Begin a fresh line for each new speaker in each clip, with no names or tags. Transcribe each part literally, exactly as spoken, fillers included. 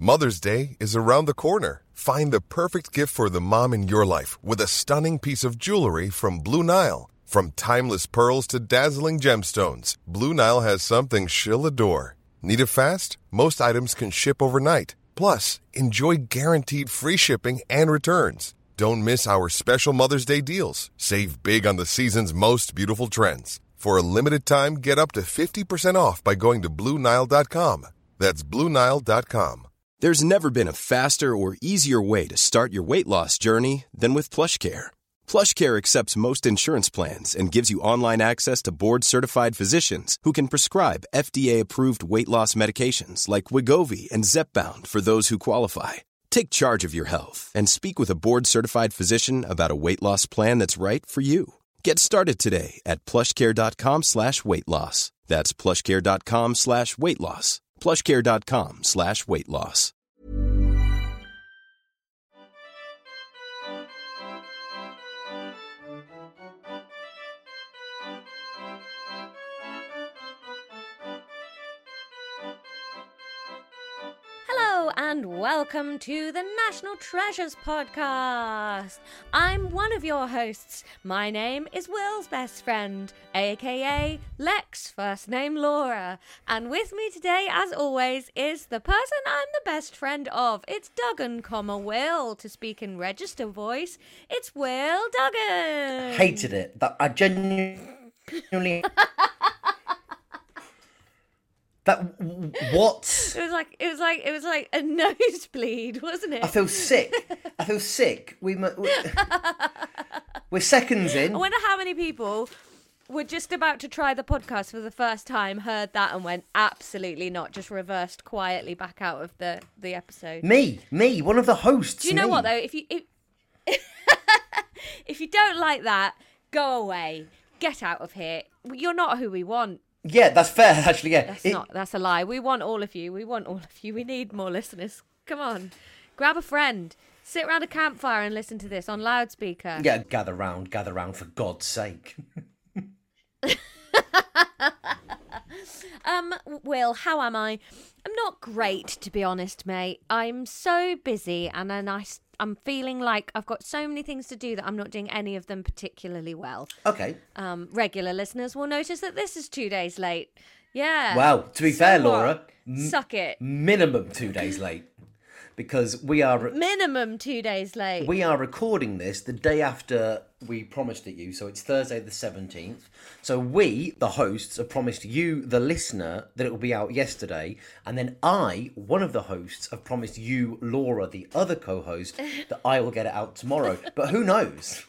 Mother's Day is around the corner. Find the perfect gift for the mom in your life with a stunning piece of jewelry from Blue Nile. From timeless pearls to dazzling gemstones, Blue Nile has something she'll adore. Need it fast? Most items can ship overnight. Plus, enjoy guaranteed free shipping and returns. Don't miss our special Mother's Day deals. Save big on the season's most beautiful trends. For a limited time, get up to fifty percent off by going to Blue Nile dot com. That's Blue Nile dot com.
There's never been a faster or easier way to start your weight loss journey than with PlushCare. PlushCare accepts most insurance plans and gives you online access to board-certified physicians who can prescribe F D A-approved weight loss medications like Wegovy and Zepbound for those who qualify. Take charge of your health and speak with a board-certified physician about a weight loss plan that's right for you. Get started today at plushcare.com slash weight loss. That's plushcare.com slash weight loss. plushcare.com slash weight loss.
Hello and welcome to the National Treasures Podcast. I'm one of your hosts. My name is Will's best friend, aka Lex, first name Laura. And with me today, as always, is the person I'm the best friend of. It's Duggan, comma Will, to speak in register voice. It's Will Duggan.
Hated it. That I genuinely. That what?
It was like it was like it was like a nosebleed, wasn't it?
I feel sick. I feel sick. We mu- we're, we're seconds in.
I wonder how many people were just about to try the podcast for the first time, heard that and went, absolutely not, just reversed quietly back out of the, the episode.
Me, me, one of the hosts.
Do you know
me.
what though? If you if, if you don't like that, go away. Get out of here. You're not who we want.
Yeah, that's fair, actually, yeah.
That's
It-
not, that's a lie. We want all of you. We want all of you. We need more listeners. Come on. Grab a friend. Sit around a campfire and listen to this on loudspeaker.
Yeah, gather round, gather round, for God's sake.
Um, Will, how am I? I'm not great, to be honest, mate. I'm so busy and then I, I'm feeling like I've got so many things to do that I'm not doing any of them particularly well.
Okay.
Um, regular listeners will notice that this is two days late. Yeah.
Well, to be
So
fair,
what?
Laura,
Suck it.
minimum two days late. Because we are...
Minimum two days late.
We are recording this the day after we promised it you, so it's Thursday the seventeenth. So we, the hosts, have promised you, the listener, that it will be out yesterday, and then I, one of the hosts, have promised you, Laura, the other co-host, that I will get it out tomorrow. But who knows?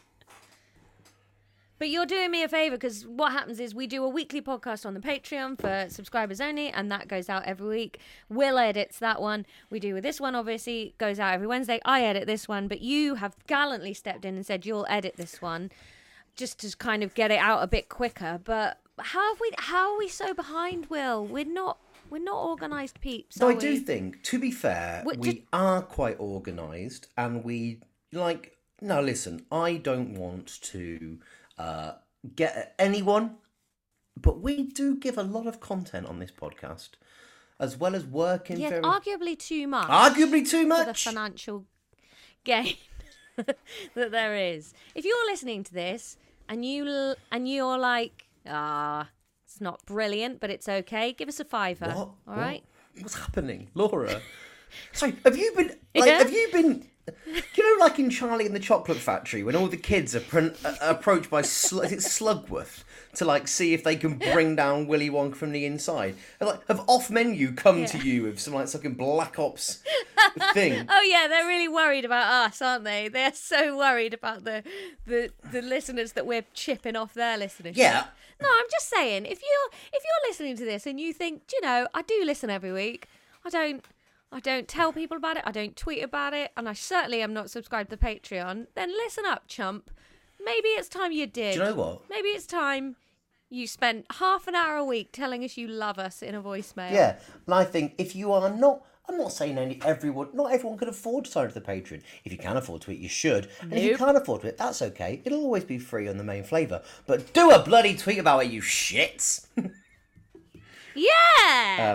But you're doing me a favour because what happens is we do a weekly podcast on the Patreon for subscribers only, and that goes out every week. Will edits that one. We do this one, obviously, goes out every Wednesday. I edit this one, but you have gallantly stepped in and said you'll edit this one just to kind of get it out a bit quicker. But how have we? How are we so behind, Will? We're not. We're not organised peeps.
So
are
I do
we?
think, to be fair,
We're
we
just-
are quite organised, and we, like, no, listen, I don't want to uh, get at anyone, but we do give a lot of content on this podcast, as well as working
Yeah,
very...
arguably too much.
Arguably too
For the
much?
financial gain that there is. If you're listening to this and you l- and you're like, ah, it's not brilliant, but it's okay, give us a fiver.
What?
All
What?
right.
What's happening? Laura? Sorry, have you been... Like,
Yeah?
have you been... You know, like in Charlie and the Chocolate Factory, when all the kids are pr- uh, approached by Sl- is it Slugworth to like see if they can bring down Willy Wonka from the inside. And, like, have off menu come
Yeah.
to you with some like fucking Black Ops thing?
Oh yeah, they're really worried about us, aren't they? They're so worried about the the, the listeners that we're chipping off their listenership.
Yeah.
No, I'm just saying, if you're if you're listening to this and you think, "Do you know, I do listen every week. I don't I don't tell people about it. I don't tweet about it, and I certainly am not subscribed to Patreon." Then listen up, chump. Maybe it's time you did.
Do you know what?
Maybe it's time you spent half an hour a week telling us you love us in a voicemail.
Yeah, and I think if you are not, I'm not saying only everyone, not everyone can afford to sign up to the Patreon. If you can afford to it, you should. And if you
Nope.
can't afford to it, that's okay. It'll always be free on the main flavour. But do a bloody tweet about it, you shits.
Yeah.
Um,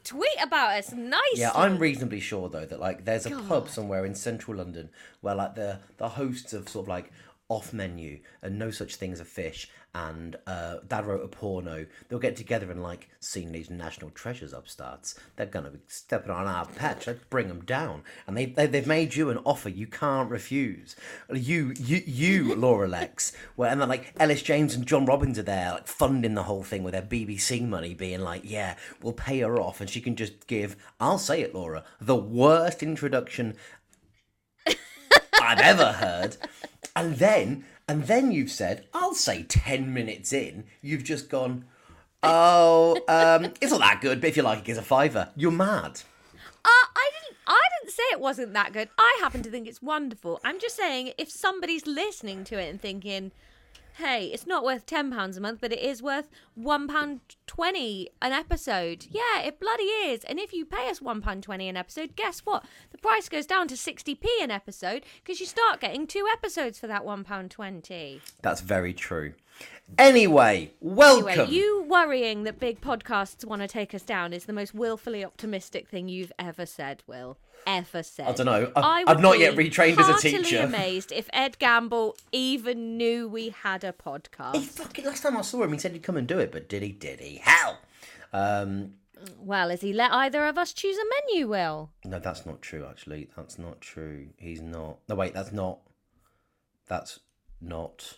tweet about us nicely.
Yeah, I'm reasonably sure though that like there's a pub somewhere in central London where like the the hosts of sort of like off menu and no such thing as a fish and uh, Dad wrote a porno. They'll get together and like, seen these national treasures upstarts. They're gonna be stepping on our patch. Let's bring them down. And they, they they've made you an offer you can't refuse. You you you Laura Lex. Where and then like Ellis James and John Robbins are there like funding the whole thing with their B B C money, being like, yeah, we'll pay her off and she can just give. I'll say it, Laura, the worst introduction I've ever heard. And then, and then you've said, I'll say ten minutes in, you've just gone, oh, um, it's not that good, but if you like it, here's a fiver. You're mad.
Uh, I didn't. I didn't say it wasn't that good. I happen to think it's wonderful. I'm just saying, if somebody's listening to it and thinking, hey, it's not worth ten pounds a month, but it is worth one pound twenty an episode. Yeah, it bloody is. And if you pay us one pound twenty an episode, guess what? The price goes down to sixty p an episode because you start getting two episodes for that one pound twenty.
That's very true. Anyway, welcome.
Anyway, you worrying that big podcasts want to take us down is the most willfully optimistic thing you've ever said, Will. Ever said.
I don't know. I've,
I
I've not
would
yet
be
retrained as a
heartily
teacher.
amazed if Ed Gamble even knew we had a podcast.
He fucking, last time I saw him, he said he'd come and do it, but did he? Did he? Hell. Um,
Well, has he let either of us choose a menu, Will?
no, that's not true, actually. That's not true. He's not. No, wait, that's not. That's not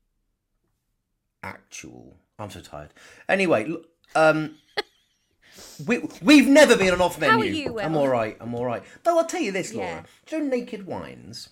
actual. I'm so tired. Anyway, look, um, we, we've never been on off menu.
How are you, Will?
I'm all right. I'm all right. Though I'll tell you this, Laura.
Yeah.
Do you know Naked Wines?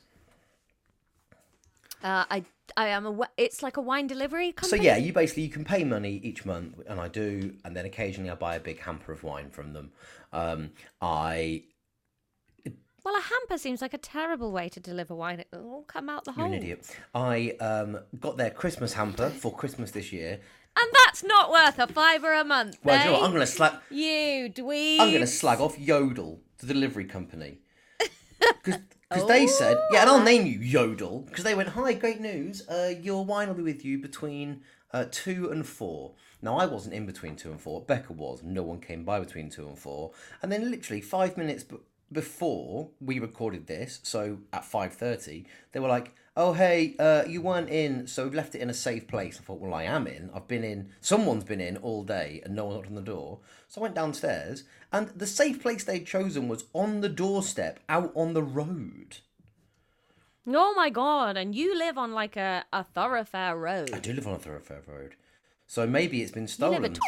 Uh, I, I am a. It's like a wine delivery
So
company.
yeah, you basically you can pay money each month, and I do, and then occasionally I buy a big hamper of wine from them. Um, I
Well, a hamper seems like a terrible way to deliver wine. It'll all come out the
you're
hole.
an idiot. I um got their Christmas hamper for Christmas this year.
And that's not worth a fiver a month.
Well,
eh?
do you know what? I'm gonna slag.
You dweeb.
I'm gonna slag off Yodel, the delivery company, because they said, yeah, and I'll name you Yodel, because they went, hi, great news. Uh, your wine will be with you between uh, two and four. Now, I wasn't in between two and four. Becca was. No one came by between two and four. And then literally five minutes b- before we recorded this, so at five thirty, they were like, oh, hey, uh, you weren't in, so we've left it in a safe place. I thought, well, I am in. I've been in. Someone's been in all day and no one knocked on the door. So I went downstairs and the safe place they'd chosen was on the doorstep out on the road.
Oh my god! And you live on like a, a thoroughfare road.
I do live on a thoroughfare road. So maybe it's been
You
stolen.
live at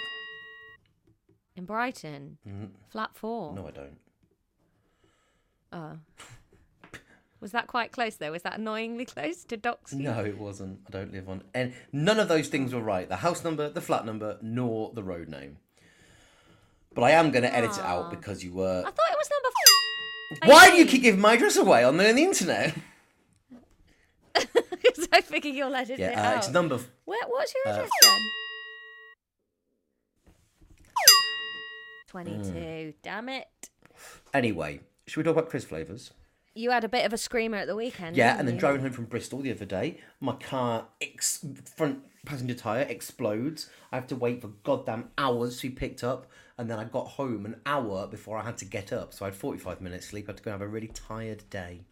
in Brighton, flat four.
No, I don't.
Oh. Was that quite close though? Was that annoyingly close to dox you?
No, it wasn't. I don't live on... And none of those things were right. The house number, the flat number, nor the road name. But I am going to edit it out because you were...
I thought it was number. F-
Why do you keep giving my address away on the, on the internet?
Because I figure you'll edit it
Yeah, uh,
out.
it's number...
Where, what's your
uh,
address then? Twenty-two. Damn it!
Anyway, should we talk about Chris Flavours?
You had a bit of a screamer at the weekend.
Yeah,
didn't
and then
you?
driving home from Bristol the other day, my car ex- front passenger tyre explodes. I have to wait for goddamn hours to be picked up, and then I got home an hour before I had to get up. So I had forty-five minutes sleep. I had to go and have a really tired day.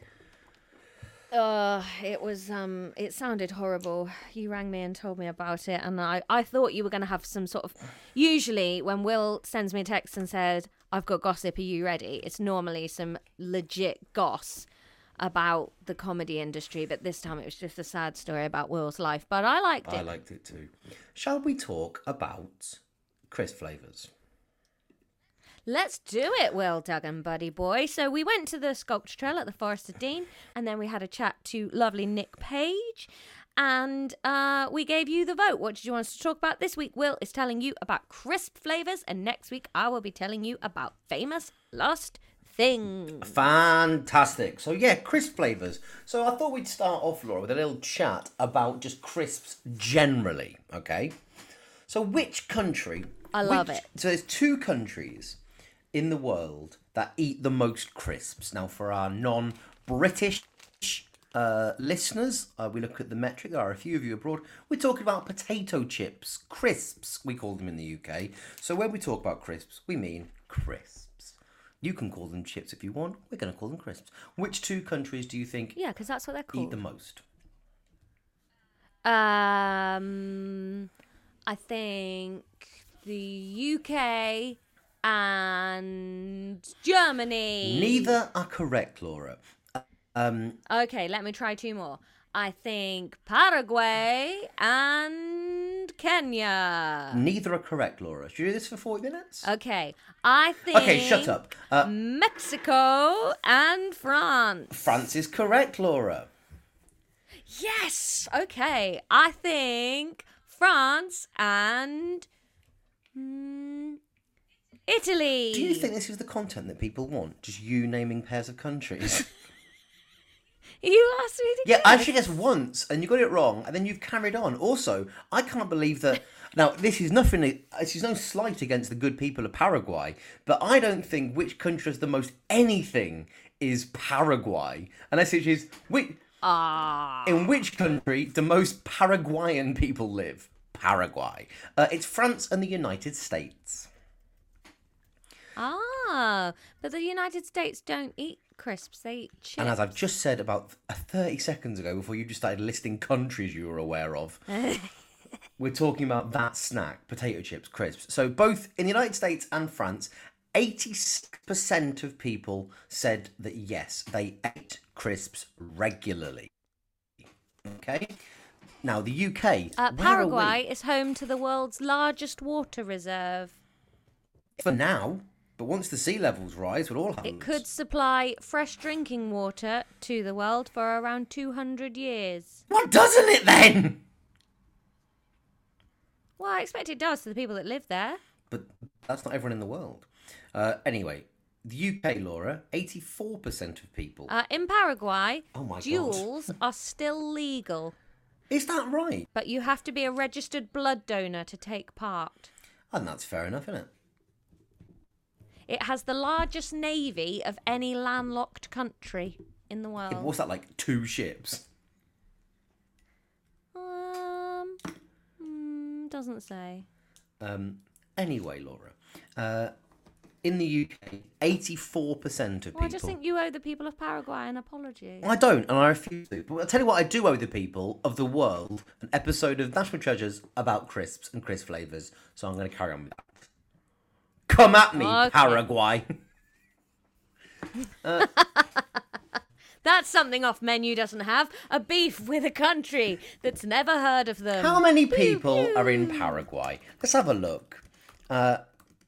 Uh, it was um it sounded horrible. You rang me and told me about it, and I, I thought you were going to have some sort of... Usually when Will sends me a text and says, I've got gossip, are you ready? It's normally some legit goss about the comedy industry, but this time it was just a sad story about Will's life, but I liked it.
I liked it too. Shall we talk about Chris Flavours?
Let's do it, Will Duggan, buddy boy. So we went to the sculpture trail at the Forest of Dean, and then we had a chat to lovely Nick Page, and uh, we gave you the vote. What did you want us to talk about this week? Will is telling you about crisp flavours, and next week I will be telling you about famous lost things.
Fantastic. So yeah, crisp flavours. So I thought we'd start off, Laura, with a little chat about just crisps generally, okay? So which country...
I love
which,
it.
So there's two countries in the world that eat the most crisps. Now, for our non-British uh, listeners, uh, we look at the metric. There are a few of you abroad. We're talking about potato chips, crisps, we call them in the U K. So when we talk about crisps, we mean crisps. You can call them chips if you want. We're going to call them crisps. Which two countries do you think
Yeah, because that's what they're called.
eat the most?
Um, I think the U K and Germany.
Neither are correct, Laura. Um,
Okay, let me try two more. I think Paraguay and Kenya.
neither are correct, Laura. Should we do this for forty minutes?
Okay, I think.
Okay, shut up. Uh,
Mexico and France.
France is correct, Laura.
Yes. Okay, I think France and mm, Italy.
Do you think this is the content that people want? Just you naming pairs of countries?
You asked me to
Yeah,
guess.
I actually guessed once, and you got it wrong, and then you've carried on. Also, I can't believe that. Now, this is nothing. This is no slight against the good people of Paraguay, but I don't think which country has the most anything is Paraguay, unless it is which.
Ah.
In which country do most Paraguayan people live? Paraguay. Uh, it's France and the United States.
Ah, but the United States don't eat crisps; they eat chips.
And as I've just said about thirty seconds ago, before you just started listing countries you were aware of, we're talking about that snack, potato chips, crisps. So both in the United States and France, eighty-six percent of people said that yes, they ate crisps regularly. Okay? Now, the U K...
Uh,
where are we?
Paraguay is home to the world's largest water reserve.
For now, but once the sea levels rise, what all happens?
It could supply fresh drinking water to the world for around two hundred years.
What doesn't it then?
Well, I expect it does to the people that live there.
But that's not everyone in the world. Uh, anyway, the U K, Laura, eighty-four percent of people.
Uh, in Paraguay,
Oh my God.
duels are still legal,
Is that right?
but you have to be a registered blood donor to take part.
And that's fair enough, isn't it?
It has the largest navy of any landlocked country in the world.
What's that, like two ships?
Um, mm, doesn't say.
Um, anyway, Laura, uh, in the U K, eighty-four percent of
Well,
people...
I just think you owe the people of Paraguay an apology.
I don't, and I refuse to. But I'll tell you what I do owe the people of the world, an episode of National Treasures about crisps and crisp flavours. So I'm going to carry on with that. Come at me,
Okay.
Paraguay.
That's something off menu doesn't have. A beef with a country that's never heard of them.
How many people are in Paraguay? Let's have a look. Uh,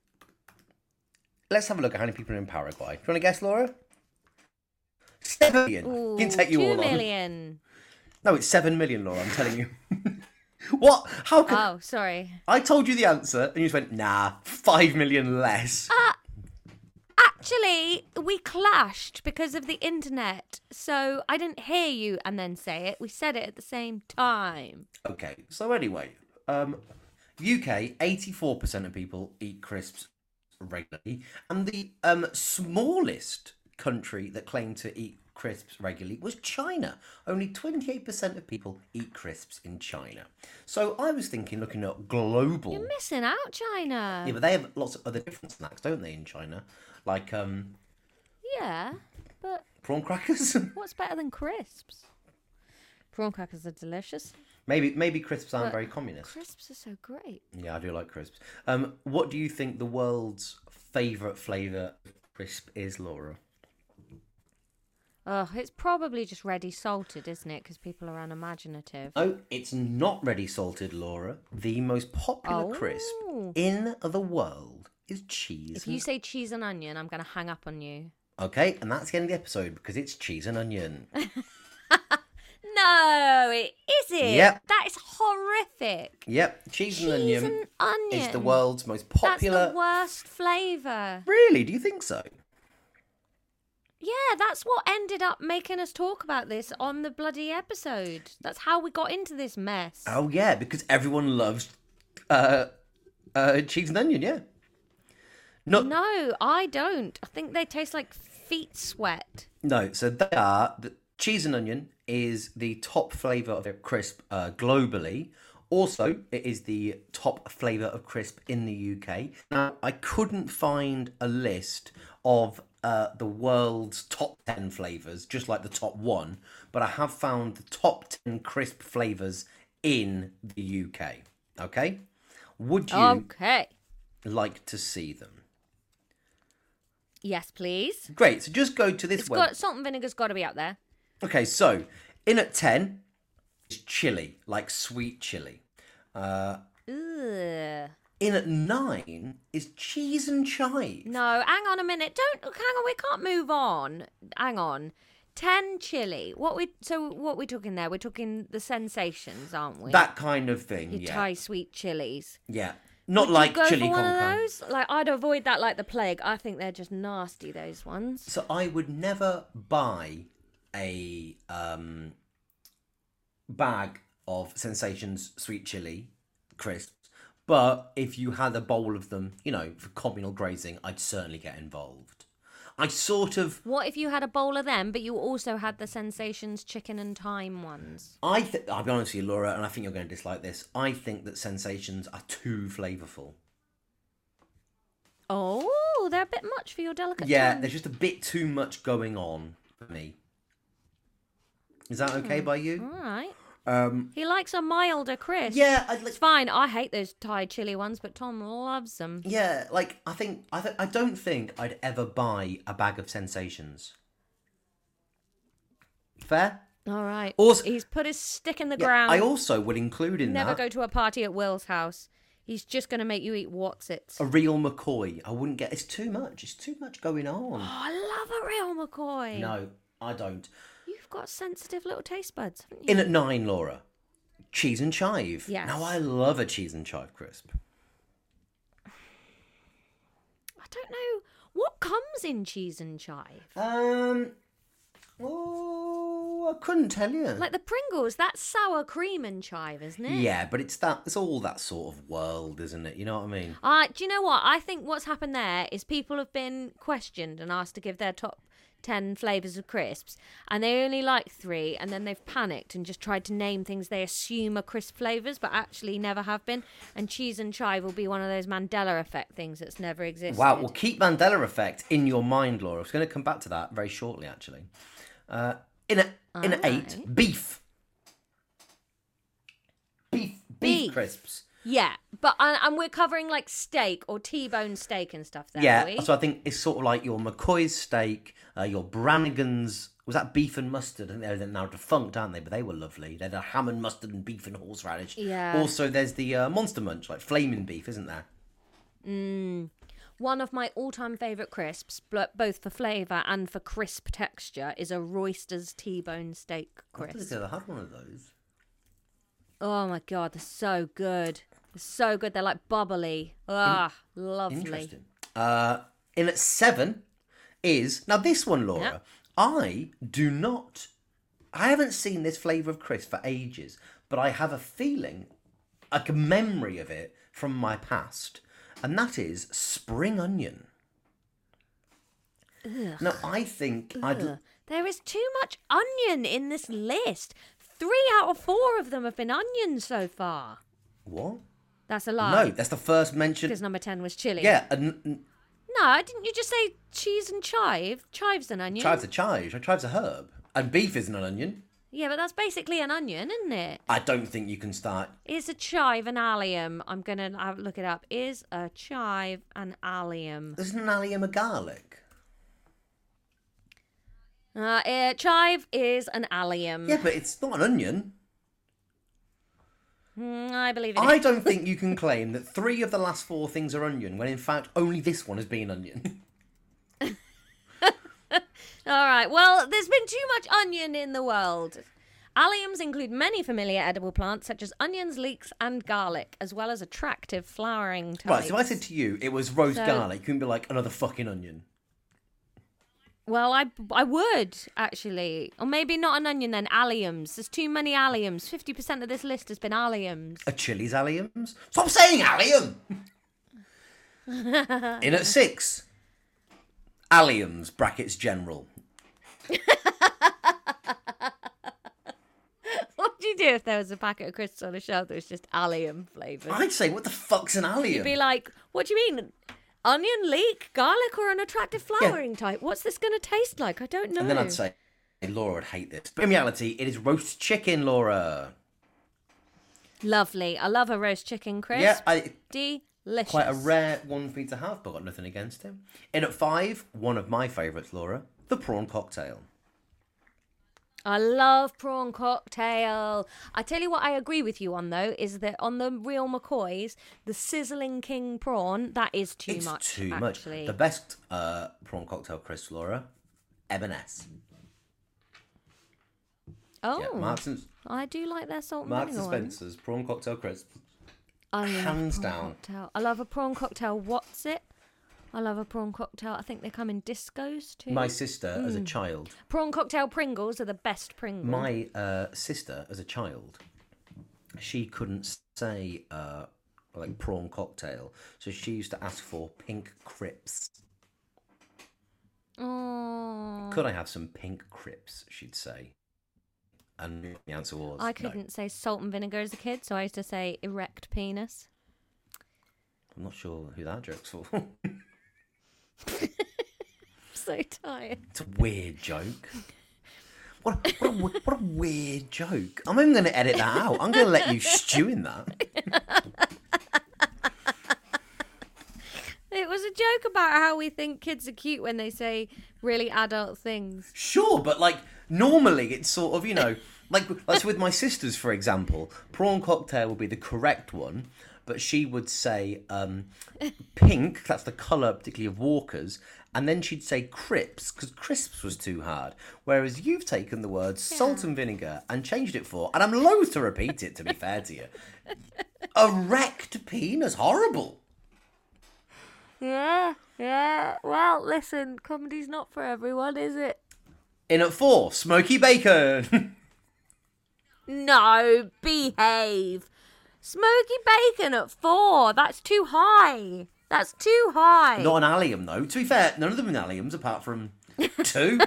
let's have a look at how many people are in Paraguay. Do you want to guess, Laura? Seven million.
Ooh,
Can take you
two
all on.
million.
No, it's seven million, Laura. I'm telling you. What? How can
Oh, sorry.
I told you the answer, and you just went, nah, five million less.
Actually, we clashed because of the internet. So I didn't hear you and then say it. We said it at the same time.
Okay, so anyway, um, U K, eighty-four percent of people eat crisps regularly, and the um, smallest country that claimed to eat crisps regularly was China. Only twenty-eight percent of people eat crisps in China. So I was thinking, looking at global...
You're missing out, China.
Yeah, but they have lots of other different snacks, don't they, in China? Like um,
Yeah, but
prawn crackers?
what's better than crisps? Prawn crackers are delicious.
maybe maybe crisps aren't
But
very communist.
Crisps are so great.
Yeah, I do like crisps. Um, what do you think the world's favourite flavour of crisp is, Laura?
Oh, it's probably just ready salted, isn't it? Because people are unimaginative.
Oh, it's not ready salted, Laura. The most popular crisp
Oh.
in the world is cheese.
If you say cheese and onion, I'm going to hang up on you.
Okay, and that's the end of the episode because it's cheese and onion.
No, it isn't.
Yep.
That is horrific.
Yep, cheese,
Cheese
and onion
and onion.
is the world's most
That's
popular.
the worst flavour.
Really? Do you think so?
Yeah, that's what ended up making us talk about this on the bloody episode. That's how we got into this mess.
Oh yeah, because everyone loves uh, uh, cheese and onion. Yeah. Not
No, I don't. I think they taste like feet sweat.
no. So they are. The, cheese and onion is the top flavour of a crisp uh, globally. Also, it is the top flavour of crisp in the U K. Now, I couldn't find a list of uh, the world's top ten flavours, just like the top one, but I have found the top ten crisp flavours in the U K. Okay? Would you
Okay.
like to see them?
Yes, please.
Great, so just go to this
It's
web.
got salt and vinegar's got to be up there.
Okay, so in at ten is chili, like sweet chili. Uh,
Ugh.
in at nine is cheese and chive.
No, hang on a minute. Don't hang on. We can't move on. Hang on. Ten chili. What we so what we talking there? We're talking the sensations, aren't we?
That kind of thing,
Your
yeah.
Thai sweet chilies.
Yeah. Not
Would
like
you go
chili
for one
con
of
carne.
those? Like I'd avoid that like the plague. I think they're just nasty. Those ones.
So I would never buy a um, bag of Sensations sweet chili crisps, but if you had a bowl of them, you know, for communal grazing, I'd certainly get involved. I sort of,
What if you had a bowl of them, but you also had the Sensations chicken and thyme ones?
I th- I'll be honest with you, Laura, and I think you're going to dislike this. I think that Sensations are too flavourful.
Oh, they're a bit much for your delicate
Yeah,
tongue.
there's just a bit too much going on for me. Is that okay by you?
All right.
Um,
He likes a milder crisp.
yeah, I'd like.
It's fine. I hate those Thai chili ones, but Tom loves them.
Yeah, like I think I th- I don't think I'd ever buy a bag of Sensations. Fair.
All right.
Also-
He's put his stick in the
Yeah,
ground.
I also would include in
Never
that
go to a party at Will's house. He's just going to make you eat Watsits.
a real McCoy. I wouldn't get. It's too much. It's too much going on.
Oh, I love a real McCoy.
No, I don't.
You've got sensitive little taste buds, haven't you?
In at nine, Laura. Cheese and chive.
Yes.
Now I love a cheese and chive crisp.
I don't know. What comes in cheese and chive?
Um. Oh, I couldn't tell you.
Like the Pringles, that's sour cream and chive, isn't it?
Yeah, but it's that. It's all that sort of world, isn't it? You know what I mean?
Uh, do you know what? I think what's happened there is people have been questioned and asked to give their top ten flavours of crisps, and they only like three, and then they've panicked and just tried to name things they assume are crisp flavours, but actually never have been. And cheese and chive will be one of those Mandela effect things that's never existed.
Wow. Well, keep Mandela effect in your mind, Laura. I was going to come back to that very shortly, actually. Uh, in a in at eight,
Alright.
beef. Beef, beef,
Beef.
crisps.
Yeah, but and, and we're covering like steak or T-bone steak and stuff there, are
Yeah,
we?
so I think it's sort of like your McCoy's steak, uh, your Brannigan's. Was that beef and mustard? I think they're now defunct, aren't they? But they were lovely. They're the ham and mustard and beef and horseradish.
Yeah.
Also, there's the uh, Monster Munch, like flaming beef, isn't there?
Mm. One of my all-time favourite crisps, bl- both for flavour and for crisp texture, is a Royster's T-bone steak
I don't think
crisp.
I've ever had one of those.
Oh my god, they're so good. They're so good. They're like bubbly. Ah, lovely.
Interesting. Uh, in at seven is now this one, Laura.
Yep.
I do not. I haven't seen this flavour of crisp for ages, but I have a feeling, like a memory of it from my past, and that is spring onion.
Ugh.
Now I think I'd.
Ugh. There is too much onion in this list. Three out of four of them have been onions so far.
What?
That's a lie.
No, that's the first mention.
Because number ten was chili.
Yeah, and and
No, didn't you just say cheese and chive? Chive's an onion.
chives are chives. Chives are herb, and beef isn't an onion.
Yeah, but that's basically an onion, isn't it?
I don't think you can start.
Is a chive an allium? I'm going to have look it up. Is a chive an allium?
Isn't an allium a garlic?
Uh, uh, chive is an allium.
Yeah, but it's not an onion.
Mm, I believe it.
I don't think you can claim that three of the last four things are onion, when in fact only this one has been onion.
All right. Well, there's been too much onion in the world. Alliums include many familiar edible plants such as onions, leeks, and garlic, as well as attractive flowering types.
Right, so if I said to you it was roast
So-
garlic, you couldn't be like another fucking onion.
Well, I, I would, actually. Or maybe not an onion then, alliums. There's too many alliums. fifty percent of this list has been alliums.
A chili's alliums? Stop saying allium! In at six. Alliums, brackets general.
you do if there was a packet of crisps on a shelf that was just allium flavoured?
I'd say, what the fuck's an allium?
You'd be like, what do you mean? Onion, leek, garlic, or an attractive flowering type? What's this going to taste like? I don't know.
And then I'd say, hey, Laura would hate this. But in reality, it is roast chicken, Laura.
Lovely. I love a roast chicken crisp.
Yeah, I...
Delicious.
Quite a rare one for me to have, but got nothing against him. In at five, one of my favourites, Laura, the prawn cocktail.
I love prawn cocktail. I tell you what I agree with you on, though, is that on the real McCoys, the sizzling king prawn, that is too
it's
much,
too
actually.
much. The best uh, prawn cocktail crisp, Laura, M and S.
Oh,
Yeah, Marks and,
I do like their salt and
Marks and
vinegar ones.
Spencer's prawn cocktail crisp.
I love
Hands
prawn
down.
Cocktail. I love a prawn cocktail. What's it? I love a prawn cocktail. I think they come in discos too.
My sister, as a
Mm.
child,
Prawn cocktail Pringles are the best Pringles.
my uh, sister, as a child, she couldn't say uh, like prawn cocktail, so she used to ask for pink crips.
Oh.
Could I have some pink crips? She'd say. And the answer was
I
no.
couldn't say salt and vinegar as a kid, so I used to say erect penis.
I'm not sure who that joke's for.
So tired.
It's a weird joke. What a, what, a, what a weird joke. I'm even going to edit that out. I'm going to let you stew in that.
It was a joke about how we think kids are cute when they say really adult things.
Sure, but like normally it's sort of, you know, like that's with my sisters, for example. Prawn cocktail would be the correct one, but she would say um, pink, that's the colour particularly of Walker's, and then she'd say crisps, because crisps was too hard. Whereas you've taken the word salt and vinegar and changed it for, and I'm loath to repeat it, to be fair to you, erect penis, horrible.
Yeah, yeah. Well, listen, comedy's not for everyone, is it?
In at four, smoky bacon.
No, behave. Smoky bacon at four. That's too high. That's too high.
Not an allium, though. To be fair, none of them are alliums apart from two.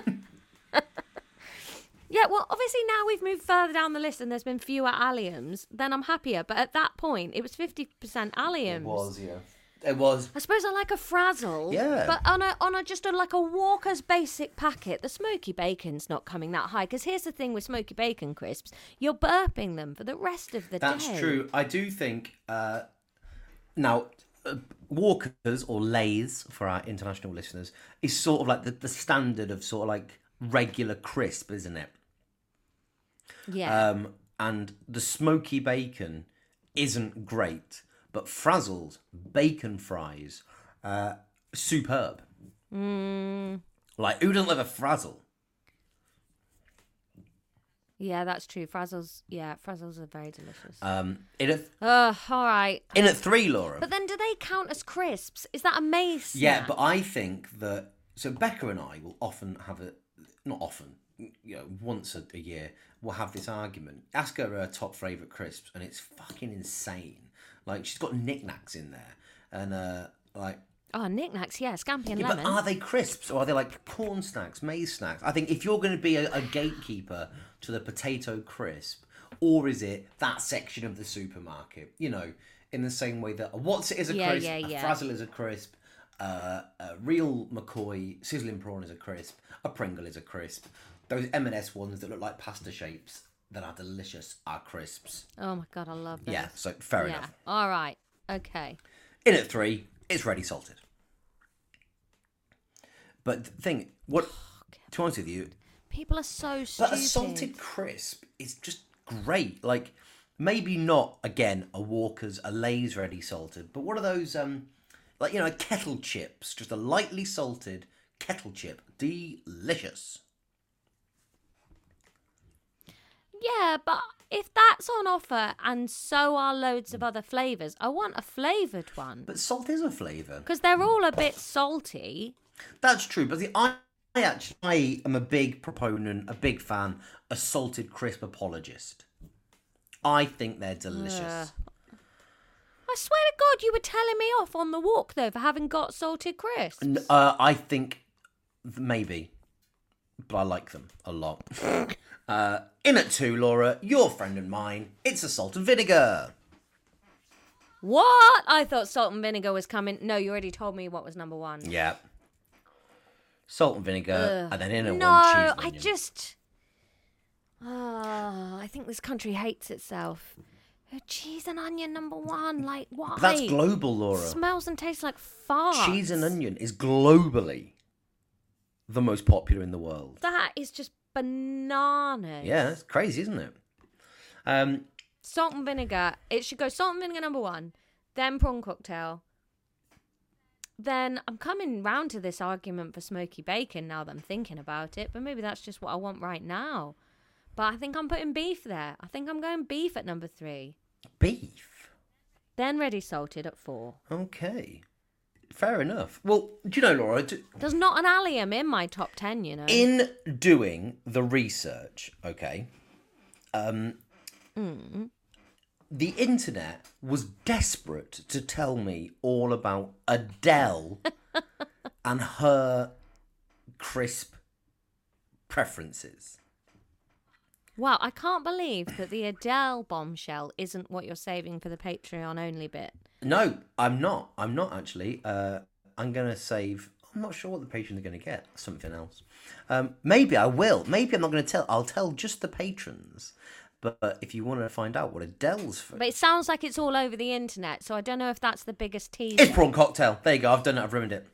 Yeah, well, obviously now we've moved further down the list and there's been fewer alliums, then I'm happier. But at that point, it was fifty percent alliums.
yeah. It was.
I suppose I like a frazzle.
Yeah.
But on a on a just a, like a Walker's basic packet, the smoky bacon's not coming that high. Because here's the thing with smoky bacon crisps, you're burping them for the rest of the
That's
day.
true. I do think, uh, now, uh, Walker's or Lay's, for our international listeners, is sort of like the, the standard of sort of like regular crisp, isn't it?
Yeah.
Um, and the smoky bacon isn't great, but Frazzles, bacon fries, uh, superb.
Mm,
Like, who doesn't love a frazzle?
yeah, that's true. Frazzles, yeah, frazzles are very delicious.
Um, in at,
Ugh, all right.
in at three, Laura.
But then do they count as crisps? Is that a mace?
Yeah, but I think that... So Becca and I will often have a... Not often, you know, once a, a year, we'll have this argument. Ask her her top favourite crisps, and it's fucking insane. Like, she's got knickknacks in there. And, uh, like...
Oh, knickknacks, yeah, scampi and
Yeah,
lemon.
but are they crisps, or are they, like, corn snacks, maize snacks? I think if you're going to be a, a gatekeeper to the potato crisp, or is it that section of the supermarket? You know, in the same way that a What's It is a
Yeah,
crisp,
yeah,
a
yeah.
Frazzle is a crisp, uh, a real McCoy sizzling prawn is a crisp, a Pringle is a crisp. Those M and S ones that look like pasta shapes that are delicious are crisps.
Oh my god, I love those.
Yeah, so fair
Yeah,
enough.
all right, okay.
In at three, it's ready salted. But the thing, what, to be honest with you,
People are so stupid.
but a salted crisp is just great. Like, maybe not, again, a Walker's, a Lay's ready salted, but what are those, um, like, you know, kettle chips, just a lightly salted kettle chip. Delicious.
Yeah, but if that's on offer and so are loads of other flavours, I want a flavoured one.
But salt is a flavour.
Because they're all a bit salty.
That's true, but the, I, I actually I am a big proponent, a big fan, a salted crisp apologist. I think they're delicious.
Ugh. I swear to God, you were telling me off on the walk, though, for having got salted crisps.
N- Uh, I think th- maybe. but I like them a lot. uh, in at two, Laura, your friend and mine, it's a salt and vinegar.
What? I thought salt and vinegar was coming. No, you already told me what was number one.
Yeah. Salt and vinegar,
Ugh.
and then in at
no,
one, cheese and
I
onion.
just... Oh, I think this country hates itself. Cheese and onion number one, like why?
But that's global, Laura.
Smells and tastes like farts.
Cheese and onion is globally the most popular in the world.
That is just bananas.
Yeah, it's crazy, isn't it? Um,
Salt and vinegar. It should go salt and vinegar number one, then prawn cocktail. Then I'm coming round to this argument for smoky bacon now that I'm thinking about it, but maybe that's just what I want right now. But I think I'm putting beef there. I think I'm going beef at number three.
beef.
Then ready salted at four.
Okay. Fair enough. Well, do you know, Laura, do,
There's not an allium in my top ten, you know.
in doing the research, okay, um,
Mm.
the internet was desperate to tell me all about Adele and her crisp preferences.
Wow, I can't believe that the Adele bombshell isn't what you're saving for the Patreon only bit.
No, I'm not. I'm not actually. Uh, I'm going to save... I'm not sure what the patrons are going to get. Something else. Um, maybe I will. Maybe I'm not going to tell. I'll tell just the patrons. But uh, if you want to find out what Adele's... For...
But it sounds like it's all over the internet, so I don't know if that's the biggest teaser.
It's prawn cocktail. There you go. I've done it. I've ruined it.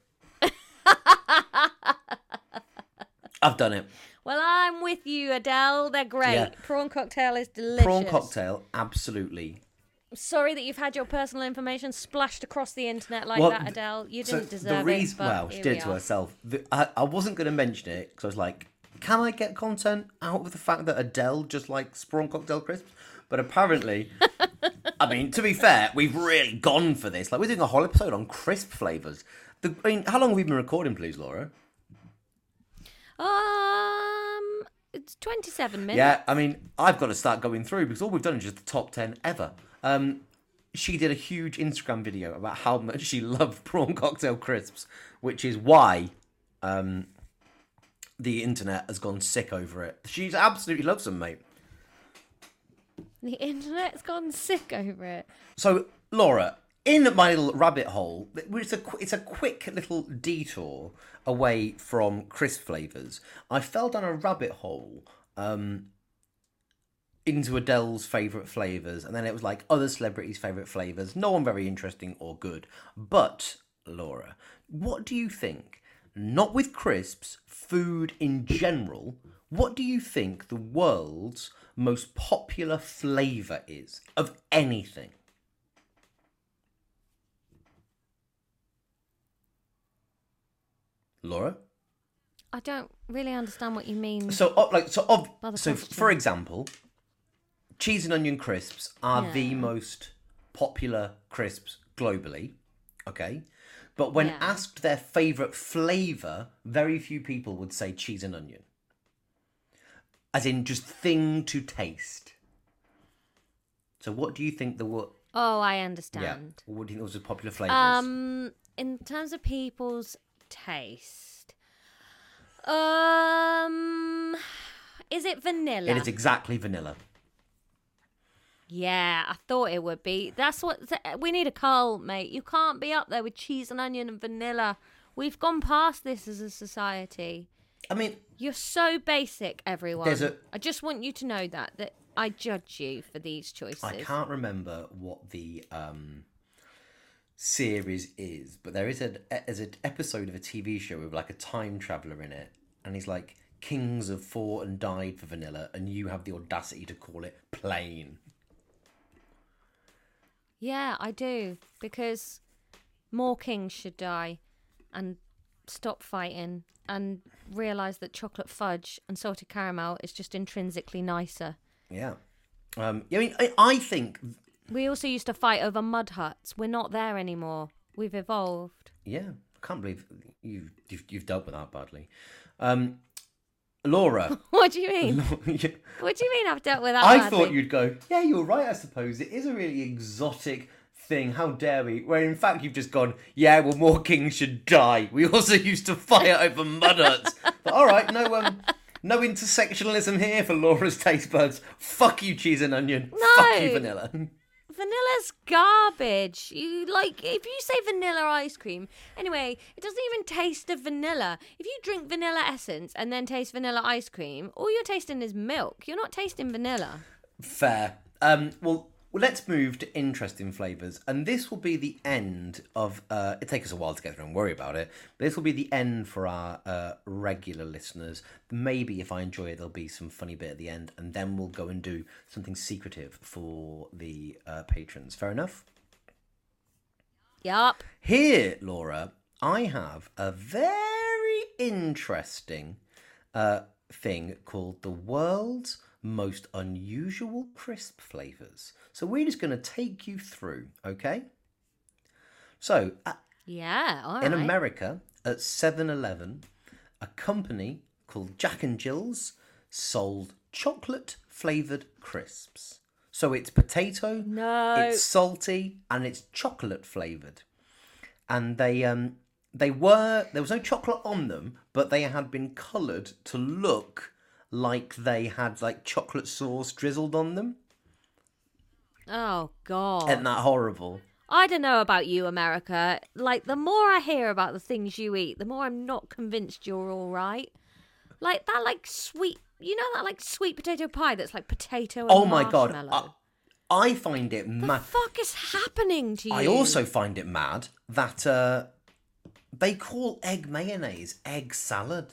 I've done it.
Well, I'm with you, Adele. They're great.
Yeah.
Prawn cocktail is delicious.
Prawn cocktail, absolutely.
Sorry that you've had your personal information splashed across the internet like
Well,
that, Adele. You
so
didn't
the
deserve
reason,
it. But
well, she
here
did
we
it to
are.
herself. The, I, I wasn't going to mention it because I was like, can I get content out of the fact that Adele just likes prawn cocktail crisps? But apparently, I mean, to be fair, we've really gone for this. Like, we're doing a whole episode on crisp flavours. The, I mean, how long have we been recording, please, Laura?
Um, it's twenty-seven minutes.
Yeah, I mean, I've got to start going through because all we've done is just the top ten ever. Um, she did a huge Instagram video about how much she loved prawn cocktail crisps, which is why um, the internet has gone sick over it. She absolutely loves them, mate.
The internet's gone sick over it.
So, Laura, in my little rabbit hole, it's a, it's a quick little detour away from crisp flavours. I fell down a rabbit hole um, into Adele's favourite flavours, and then it was like other celebrities' favourite flavours. No one very interesting or good. But, Laura, what do you think, not with crisps, food in general, what do you think the world's most popular flavour is of anything? Laura?
I don't really understand what you mean.
So, uh, like, so, of,
By the
so f-
question.
for example, cheese and onion crisps are the
Yeah.
most popular crisps globally, okay? But when
Yeah.
asked their favourite flavour, very few people would say cheese and onion. As in, just thing to taste. So what do you think the... wo-
Oh, I
Yeah,
understand.
what do you think was the popular flavours?
Um, in terms of people's taste, um, is it vanilla?
It is exactly vanilla.
Yeah, I thought it would be. That's what we need a cull, mate. You can't be up there with cheese and onion and vanilla. We've gone past this as a society.
I mean,
You're so basic, everyone.
There's a-
I just want you to know that that I judge you for these choices.
I can't remember what the um, series is, but there is a there's an episode of a T V show with like a time traveler in it, and he's like, "Kings have fought and died for vanilla, and you have the audacity to call it plain."
Yeah, I do, because more kings should die and stop fighting and realise that chocolate fudge and salted caramel is just intrinsically nicer.
Yeah, um, I mean, I, I think,
We also used to fight over mud huts. We're not there anymore. We've evolved.
yeah, I can't believe you've you've, you've dealt with that badly, um, Laura.
What do you mean?
yeah.
What do you mean I've dealt with that
I
badly?
thought you'd go, yeah, you're right, I suppose. It is a really exotic thing. How dare we? Where in fact you've just gone, yeah, well, more kings should die. We also used to fight over mud huts. But all right, no, um, No intersectionalism here for Laura's taste buds. Fuck you, cheese and onion.
No.
Fuck you, vanilla.
Vanilla's garbage. You like if you say vanilla ice cream. Anyway, it doesn't even taste of vanilla. If you drink vanilla essence and then taste vanilla ice cream, all you're tasting is milk. You're not tasting vanilla.
Fair. Um, well, well, let's move to interesting flavours. And this will be the end of... Uh, it takes us a while to get through and worry about it. But this will be the end for our uh, regular listeners. Maybe if I enjoy it, there'll be some funny bit at the end. And then we'll go and do something secretive for the uh, patrons. Fair enough?
Yup.
Here, Laura, I have a very interesting uh, thing called the world's most unusual crisp flavours. So we're just going to take you through, okay? So, uh,
Yeah, all right.
in America, at seven eleven, a company called Jack and Jill's sold chocolate-flavoured crisps. So it's potato,
No.
it's salty, and it's chocolate-flavoured. And they um they were, there was no chocolate on them, but they had been coloured to look like they had like chocolate sauce drizzled on them.
Oh, God.
Isn't that horrible?
I don't know about you, America. Like, the more I hear about the things you eat, the more I'm not convinced you're all right. Like, that, like, sweet... You know that, like, sweet potato pie that's, like, potato and
Oh my god,
marshmallow?
I, I find it
The
mad.
fuck is happening to you?
I also find it mad that uh, they call egg mayonnaise egg salad.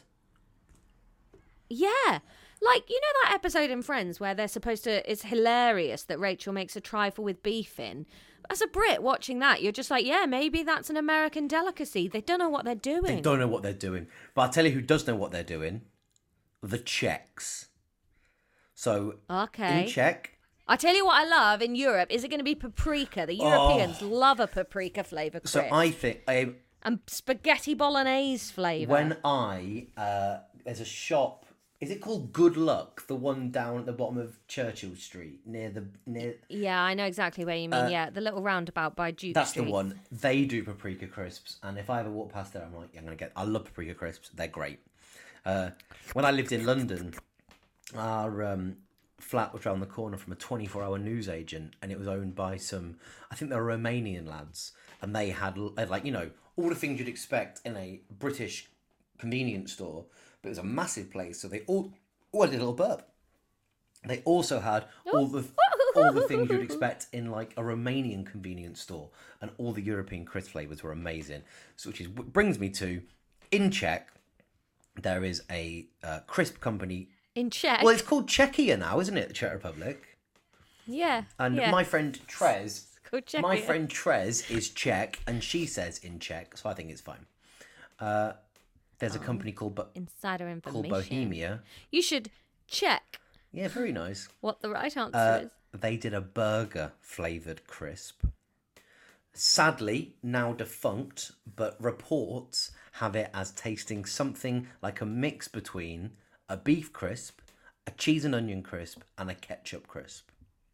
Yeah. Like, you know that episode in Friends where they're supposed to... It's hilarious that Rachel makes a trifle with beef in. As a Brit watching that, you're just like, yeah, maybe that's an American delicacy. They don't know what they're doing.
They don't know what they're doing. But I'll tell you who does know what they're doing. The Czechs. So,
Okay.
in Czech...
I tell you what I love in Europe. Is it going to be paprika? The Europeans
Oh.
love a paprika flavour crisp.
So I think... I,
And spaghetti bolognese flavour.
when I... Uh, there's a shop... Is it called Good Luck? The one down at the bottom of Churchill Street, near the... near.
Yeah, I know exactly where you mean. yeah, the little roundabout by Duke
That's
Street.
the one. They do paprika crisps, and if I ever walk past there, I'm like, yeah, I'm gonna get. I love paprika crisps. They're great. Uh, when I lived in London, our um, flat was around the corner from a twenty-four hour news agent, and it was owned by some. I think they were Romanian lads, and they had, they had like you know all the things you'd expect in a British convenience store, but it was a massive place, so they all. Oh, I did a little burp. They also had all the all the things you'd expect in like a Romanian convenience store, and all the European crisp flavors were amazing. So, which is brings me to in Czech, there is a uh, crisp company.
In Czech.
Well, it's called Czechia now, isn't it? The Czech Republic.
yeah.
And
yeah.
my friend Trez,
called
my
Czechia.
friend Trez is Czech, and she says in Czech, so I think it's fine. Uh, there's a company called Bo-
Insider
called
information.
Bohemia.
You should check
Yeah, very nice.
what the right answer
Uh,
is.
they did a burger flavoured crisp. Sadly, now defunct, but reports have it as tasting something like a mix between a beef crisp, a cheese and onion crisp, and a ketchup crisp.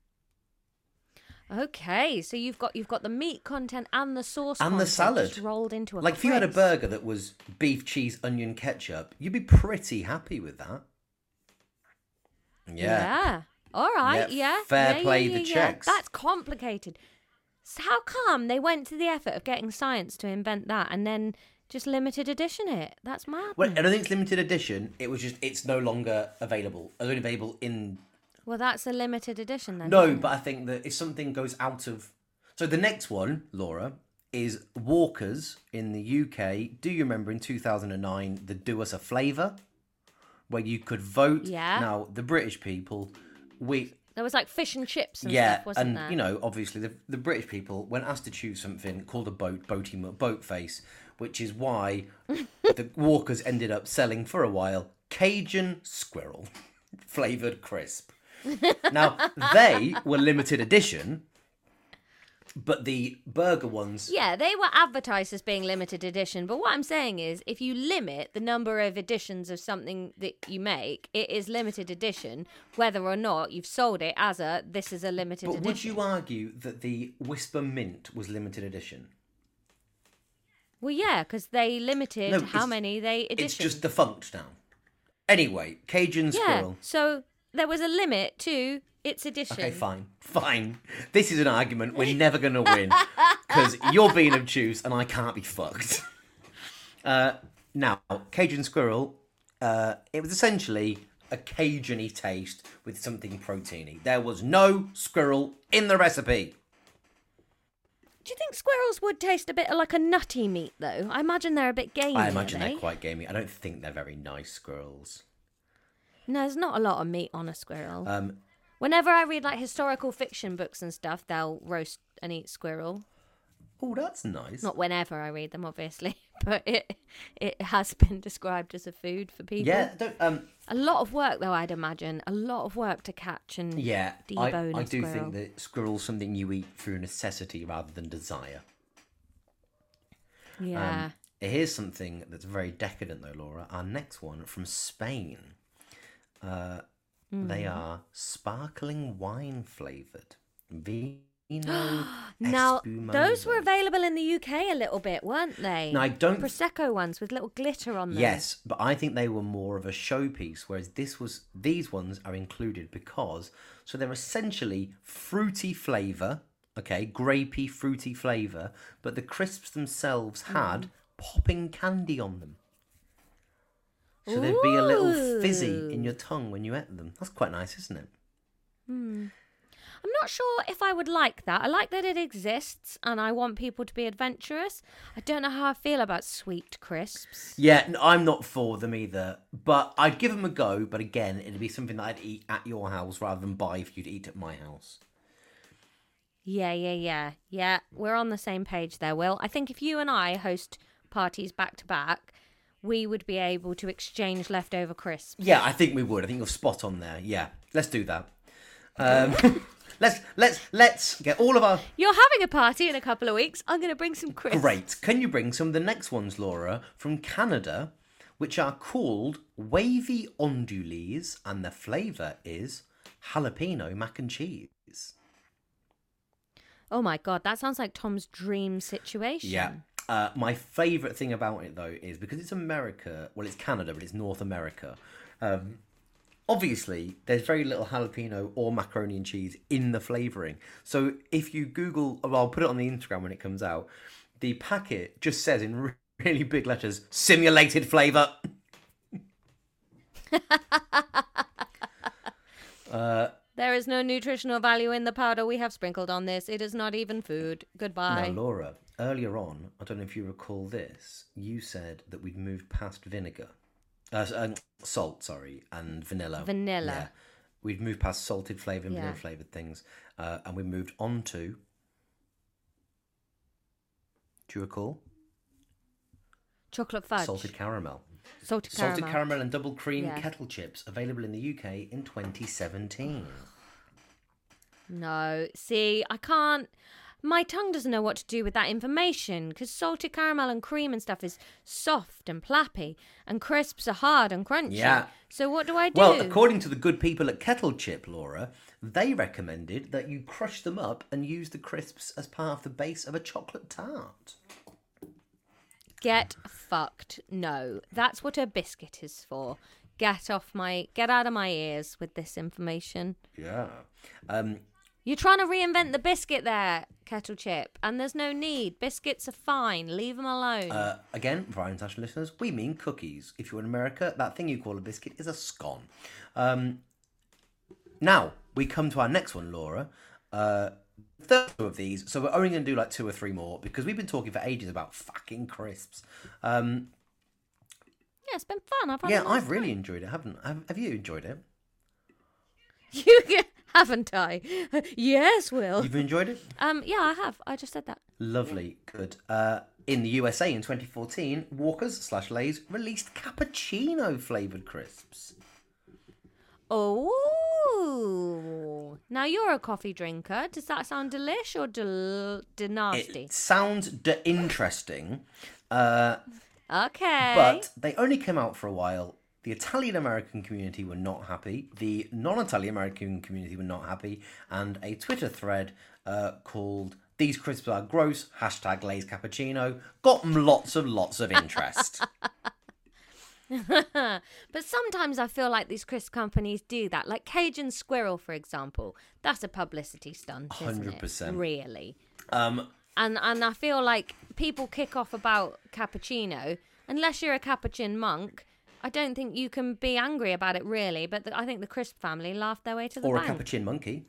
Okay, so you've got you've got the meat content and the sauce
And the
content
salad.
just rolled into a
Like if you had a
crisp.
burger that was beef, cheese, onion, ketchup, you'd be pretty happy with that. Yeah.
Yeah. All right.
Yeah,
Yeah.
fair
yeah,
play
yeah,
the
yeah,
Czechs.
Yeah. That's complicated. So how come they went to the effort of getting science to invent that and then just limited edition it? That's mad.
Well, I don't think it's limited edition. It was just, it's no longer available. It's only available in
Well, that's a limited edition then.
No,
isn't it?
but I think that if something goes out of... So the next one, Laura, is Walker's in the U K. Do you remember in two thousand nine, the Do Us a Flavour? Where you could vote.
Yeah.
Now, the British people, we...
There was like fish and chips and
yeah,
stuff, wasn't
and,
there?
you know, obviously, the, the British people, when asked to choose something, called a boat, boaty, mu- boat face, which is why the Walkers ended up selling, for a while, Cajun Squirrel flavoured crisp. Now, they were limited edition, but the burger ones...
Yeah, they were advertised as being limited edition, but what I'm saying is if you limit the number of editions of something that you make, it is limited edition, whether or not you've sold it as a, this is a limited
But
edition.
would you argue that the Whisper Mint was limited edition?
Well, yeah, because they limited
No,
how
it's-
many they editions.
It's just defunct now. Anyway, Cajun
Yeah.
Squirrel.
So there was a limit to its addition.
Okay, fine. Fine. This is an argument we're never going to win. Because you're being obtuse and I can't be fucked. Uh, now, Cajun Squirrel, uh, it was essentially a Cajun-y taste with something proteiny. There was no squirrel in the recipe.
Do you think squirrels would taste a bit like a nutty meat, though? I imagine they're a bit gamey.
I imagine
are they?
they're quite gamey. I don't think they're very nice squirrels.
No, there's not a lot of meat on a squirrel.
Um,
Whenever I read like historical fiction books and stuff, they'll roast and eat squirrel.
oh, that's nice.
Not whenever I read them, obviously, but it it has been described as a food for people.
Yeah, don't, um,
A lot of work, though, I'd imagine. A lot of work to catch and
yeah. I,
debone a
I do
squirrel.
think that squirrel's something you eat through necessity rather than desire.
Yeah.
Um, here's something that's very decadent, though, Laura. Our next one from Spain. Uh, They
Mm.
are sparkling wine flavoured. Vino
Now,
Espumoso.
those were available in the U K a little bit, weren't they?
No, I don't-
Prosecco ones with little glitter on them.
Yes, but I think they were more of a showpiece, whereas this was these ones are included because so they're essentially fruity flavour, okay, grapey fruity flavour, but the crisps themselves had
Mm.
popping candy on them. So there'd be a little fizzy
Ooh.
in your tongue when you ate them. That's quite nice, isn't it?
I'm not sure if I would like that. I like that it exists and I want people to be adventurous. I don't know how I feel about sweet crisps.
Yeah, n- I'm not for them either, but I'd give them a go. But again, it'd be something that I'd eat at your house rather than buy for you to eat at my house.
Yeah, yeah, yeah. Yeah, we're on the same page there, Will. I think if you and I host parties back to back, we would be able to exchange leftover crisps.
Yeah, I think we would. I think you're spot on there. Yeah, let's do that. Um, let's let's let's get all of our
You're having a party in a couple of weeks. I'm going to bring some crisps.
great. Can you bring some of the next ones, Laura, from Canada, which are called wavy ondules, and the flavour is jalapeno mac and cheese.
Oh my God, that sounds like Tom's dream situation.
Yeah. Uh, my favourite thing about it, though, is because it's America, well, it's Canada, but it's North America. Um, obviously, there's very little jalapeno or macaroni and cheese in the flavouring. So if you Google, well, I'll put it on the Instagram when it comes out, the packet just says in re- really big letters, simulated flavour.
There is no nutritional value in the powder we have sprinkled on this. It is not even food. Goodbye.
Now, Laura, earlier on, I don't know if you recall this, you said that we'd moved past vinegar. Uh, um, salt, sorry, and vanilla.
Vanilla.
Yeah. We'd moved past salted flavoured and
Yeah.
vanilla flavoured things. Uh, and we moved on to... Do you recall?
Chocolate fudge.
Salted caramel.
Salted caramel.
Salted caramel and double cream
Yeah.
kettle chips, available in the U K in twenty seventeen.
No. See, I can't... My tongue doesn't know what to do with that information because salted caramel and cream and stuff is soft and plappy and crisps are hard and crunchy.
Yeah.
So what do I do?
Well, according to the good people at Kettle Chip, Laura, they recommended that you crush them up and use the crisps as part of the base of a chocolate tart.
Get fucked. No. That's what a biscuit is for. Get off my... Get out of my ears with this information.
Yeah. Um,
You're trying to reinvent the biscuit there, Kettle Chip, and there's no need. Biscuits are fine. Leave them alone.
uh, again, for our international listeners, we mean cookies. If you're in America, that thing you call a biscuit is a scone. Um, now, we come to our next one, Laura. Uh, third of these, so we're only going to do like two or three more because we've been talking for ages about fucking crisps. Um,
yeah, it's been fun. I've had
yeah,
a nice
I've really
time.
enjoyed it, haven't I? Have, have you enjoyed it?
You haven't I? Yes, Will.
You've enjoyed it?
Um, yeah, I have. I just said that.
Lovely, good. Uh, in the U S A in twenty fourteen, Walkers slash Lay's released cappuccino flavoured crisps.
Oh, now you're a coffee drinker. Does that sound delish or del- de nasty?
It sounds d- interesting, uh,
Okay.
but they only came out for a while. The Italian-American community were not happy. The non-Italian-American community were not happy. And a Twitter thread uh, called "These crisps are gross," hashtag Lay's Cappuccino, got lots and lots of interest.
But sometimes I feel like these crisp companies do that. Like Cajun Squirrel, for example. That's a publicity stunt, isn't
one hundred percent.
it? Really.
Um,
And and I feel like people kick off about cappuccino. Unless you're a Capuchin monk, I don't think you can be angry about it, really. But the, I think the crisp family laughed their way to the
or
bank.
a Capuchin monkey.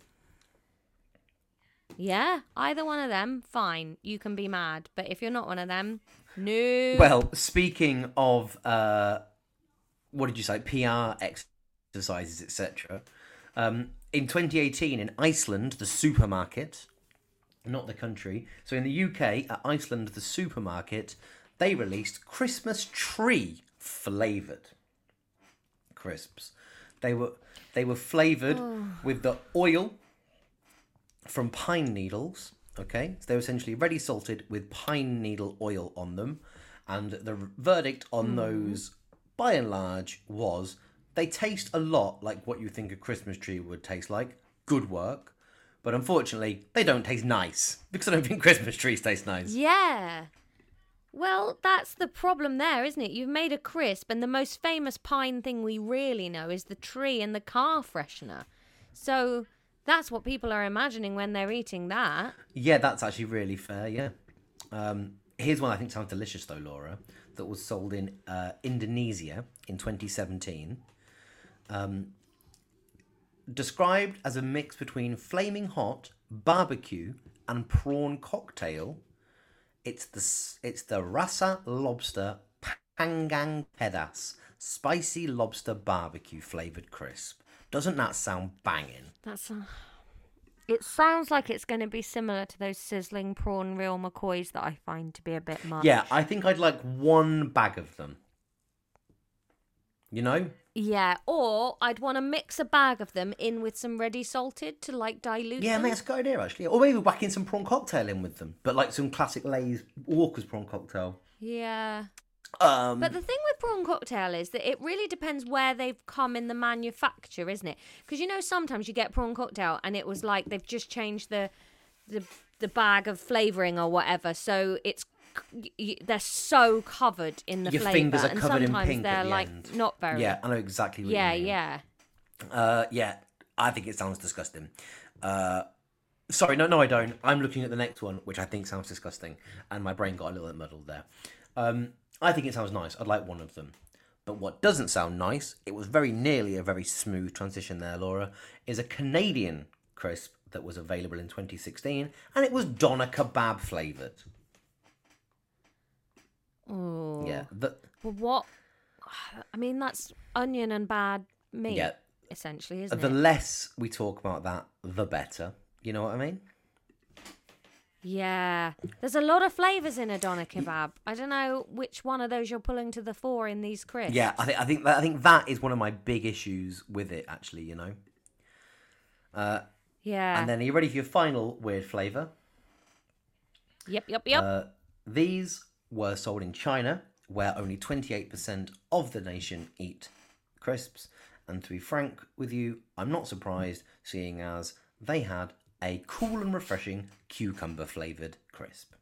Yeah, either one of them, fine. You can be mad. But if you're not one of them, no.
Well, speaking of, uh, what did you say, P R exercises, et cetera. Um, in twenty eighteen, in Iceland, the supermarket, not the country, so in the U K, at Iceland, the supermarket, they released Christmas tree flavoured crisps. They were they were flavoured
Oh.
with the oil from pine needles. Okay, so they were essentially ready salted with pine needle oil on them, and the verdict on those, by and large, was they taste a lot like what you think a Christmas tree would taste like. Good work, but unfortunately, they don't taste nice because I don't think Christmas trees taste nice.
Yeah. Well, that's the problem there, isn't it? You've made a crisp, and the most famous pine thing we really know is the tree and the car freshener. So that's what people are imagining when they're eating that.
Yeah, that's actually really fair, yeah. Um, here's one I think sounds delicious, though, Laura, that was sold in uh, Indonesia in twenty seventeen. Um, described as a mix between flaming hot, barbecue, and prawn cocktail, it's the, it's the Rasa Lobster Panggang Pedas Spicy Lobster Barbecue Flavoured Crisp. Doesn't that sound banging?
That's. Uh, it sounds like it's going to be similar to those sizzling prawn real McCoys that I find to be a bit much.
Yeah, I think I'd like one bag of them. You know?
Yeah, or I'd want to mix a bag of them in with some ready salted to like dilute
Yeah,
them.
mate, that's a good idea, actually. Or maybe whack in some prawn cocktail in with them. But like some classic Lay's Walker's prawn cocktail.
Yeah.
Um,
But the thing with prawn cocktail is that it really depends where they've come in the manufacture, isn't it? Because you know sometimes you get prawn cocktail and it was like they've just changed the the the bag of flavouring or whatever, so it's they're so covered in the
your
flavour,
fingers are
and
covered in
sometimes
pink
they're
at the
like
end.
not very.
Yeah, I know exactly what
Yeah,
you mean.
yeah.
Uh, yeah, I think it sounds disgusting. Uh, sorry, no, no, I don't. I'm looking at the next one, which I think sounds disgusting, and my brain got a little bit muddled there. Um, I think it sounds nice. I'd like one of them. But what doesn't sound nice, it was very nearly a very smooth transition there, Laura, is a Canadian crisp that was available in twenty sixteen, and it was doner kebab flavoured.
Oh.
Yeah. The,
Well, what? I mean, that's onion and bad meat,
yeah.
essentially, isn't
The
it?
less we talk about that, the better. You know what I mean?
Yeah. There's a lot of flavours in a doner kebab. I don't know which one of those you're pulling to the fore in these crisps.
Yeah, I think I think that I think that is one of my big issues with it. Actually, you know. Uh,
Yeah.
and then, are you ready for your final weird flavour?
Yep, yep, yep.
Uh, these were sold in China, where only twenty-eight percent of the nation eat crisps. And to be frank with you, I'm not surprised, seeing as they had a cool and refreshing cucumber flavoured crisp.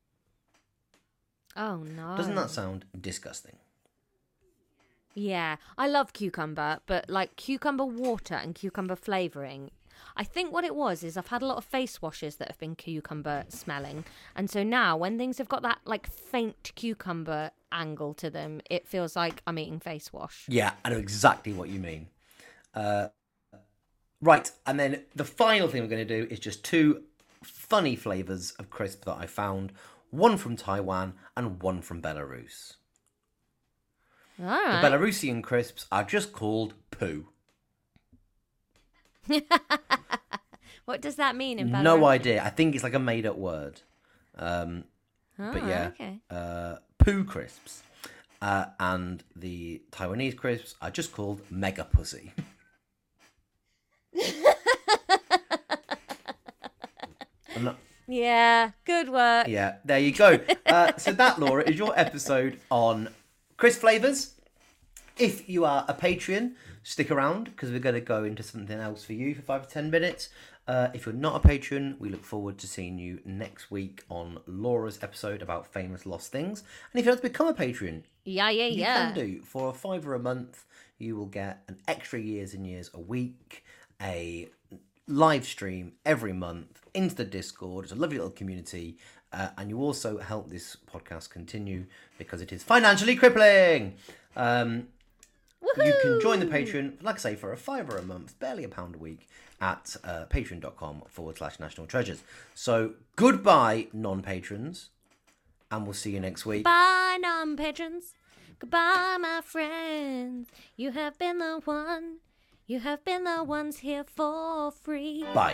oh, no.
Doesn't that sound disgusting?
Yeah. I love cucumber, but like cucumber water and cucumber flavouring. I think what it was is I've had a lot of face washes that have been cucumber smelling. And so now when things have got that like faint cucumber angle to them, it feels like I'm eating face wash.
Yeah, I know exactly what you mean. Uh, right, and then the final thing we're going to do is just two funny flavours of crisp that I found. One from Taiwan and one from Belarus.
All right.
The Belarusian crisps are just called poo.
What does that mean in Belarus?
No idea. I think it's like a made-up word. Um,
Oh,
but yeah,
okay.
uh, poo crisps. Uh, and the Taiwanese crisps are just called Mega Pussy. I'm not,
Yeah, good work.
yeah, there you go. Uh, so that, Laura, is your episode on crisp flavours. If you are a Patreon, stick around because we're going to go into something else for you for five to ten minutes. Uh, if you're not a patron, we look forward to seeing you next week on Laura's episode about famous lost things. And if you'd like to become a patron,
Yeah, yeah,
you
yeah.
can do. For a fiver a month, you will get an extra years and years a week, a live stream every month into the Discord. It's a lovely little community. Uh, and you also help this podcast continue because it is financially crippling. Um, you can join the Patreon, like I say, for a fiver a month, barely a pound a week, at uh, patreon.com forward slash national treasures. So goodbye, non-patrons, and we'll see you next week.
Bye, non-patrons. Goodbye, my friends. You have been the one. You have been the ones here for free.
Bye.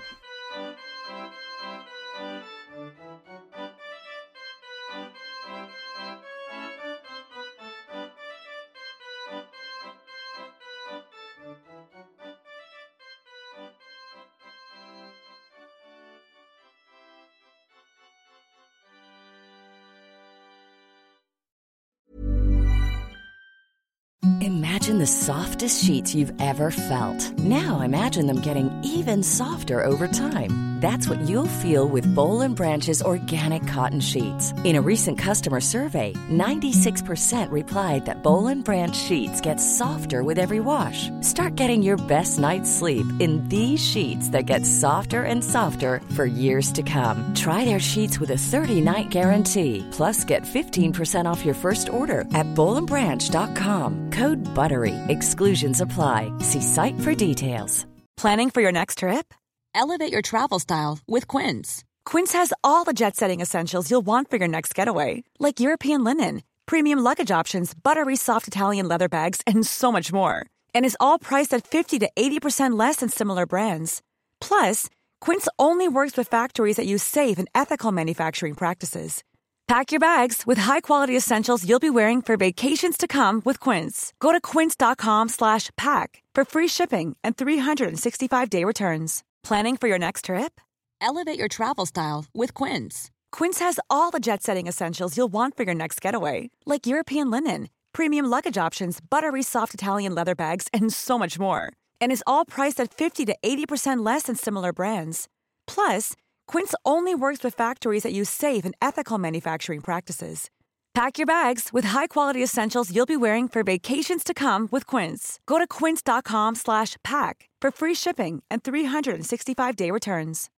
Imagine the softest sheets you've ever felt. Now imagine them getting even softer over time. That's what you'll feel with Boll and Branch's organic cotton sheets. In a recent customer survey, ninety-six percent replied that Boll and Branch sheets get softer with every wash. Start getting your best night's sleep in these sheets that get softer and softer for years to come. Try their sheets with a thirty-night guarantee. Plus, get fifteen percent off your first order at boll and branch dot com. Code BUTTERY. Exclusions apply. See site for details.
Planning for your next trip? Elevate your travel style with Quince. Quince has all the jet-setting essentials you'll want for your next getaway, like European linen, premium luggage options, buttery soft Italian leather bags, and so much more. And is all priced at fifty to eighty percent less than similar brands. Plus, Quince only works with factories that use safe and ethical manufacturing practices. Pack your bags with high-quality essentials you'll be wearing for vacations to come with Quince. Go to quince.com slash pack for free shipping and three sixty-five day returns. Planning for your next trip? Elevate your travel style with Quince. Quince has all the jet-setting essentials you'll want for your next getaway, like European linen, premium luggage options, buttery soft Italian leather bags, and so much more. And is all priced at fifty to eighty percent less than similar brands. Plus, Quince only works with factories that use safe and ethical manufacturing practices. Pack your bags with high-quality essentials you'll be wearing for vacations to come with Quince. Go to quince.com slash pack for free shipping and three sixty-five day returns.